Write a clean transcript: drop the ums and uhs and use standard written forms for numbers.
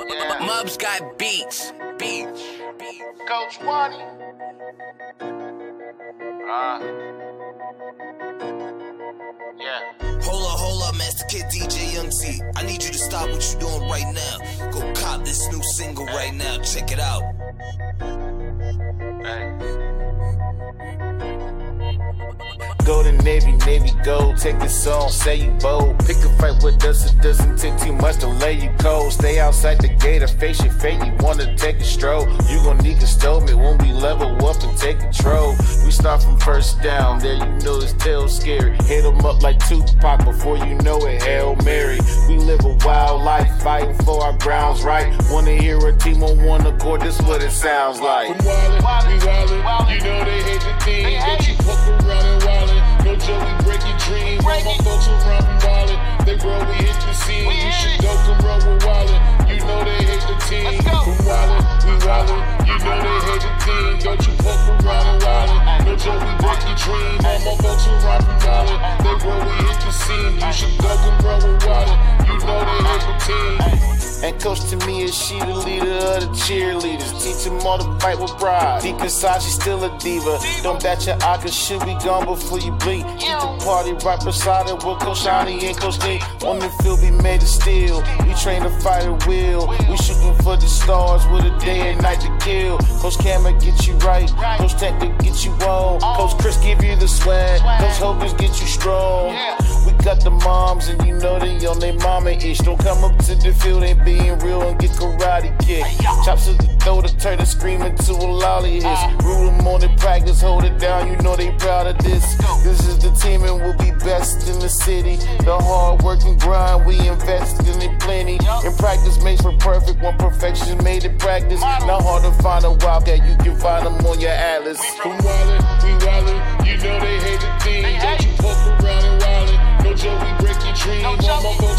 Mubs got beats. Coach Wani. Yeah. Hold up, Master Kid DJ Young T. I need you to stop what you're doing right now. Go cop this new single right now. Check it out. Go to Navy, Navy gold. Take this song, say you bold. Pick a fight with us, it doesn't take too much to lay you cold. Stay outside the gate or face your fate, you wanna take a stroll. You gon' need custodian when we level up and take control. We start from first down, there you know this tail's scary. Hit 'em up like Tupac before you know it, Hail Mary. We live a wild life, fighting for our grounds right. Wanna hear a team on one accord, this what it sounds like. From wildin', we wildin', you know they hate the team. Don't you fuck around and wildin'. No joke, we break your dreams. All my folks around from wildin'. They grow, we hit the scene. You should go come run with wildin'. You know they hate the team. From wildin', we wildin', you know they hate the team. Don't you fuck around and wildin'. No joke, we break your dreams. All my folks around from wildin'. They grow, we hit the scene. You should go come run with wildin'. You know they hate the team. And coach to me is she the leader of the cheerleaders. Teach them all to fight with pride. Deep inside she's still a diva. Don't bat your eye cause she'll be gone before you blink. Keep the party right beside her with Coach Shani and Coach D. On the field we made of steel. We train to fight at will. We shooting for the stars with a day and night to kill. Coach Cameron get you right. Coach Tank to get you on. Coach Chris give you the swag. Coach Hogan's get you strong. We got the moms and you know they on their mama-ish. Don't come up to the field, ain't being real and get karate kicked. Chops to the throat to turn and scream into a lolly hiss. Rule them on the practice, hold it down, you know they proud of this. This is the team and we'll be best in the city. The hard work and grind, we invest in it plenty. In practice makes for perfect, when perfection made in practice. Not hard to find a wildcat, you can find them on your atlas. From wildin', we wildin', you know they hate the team. Don't you fuck around and wildin'. No joke, we break your dreams. All my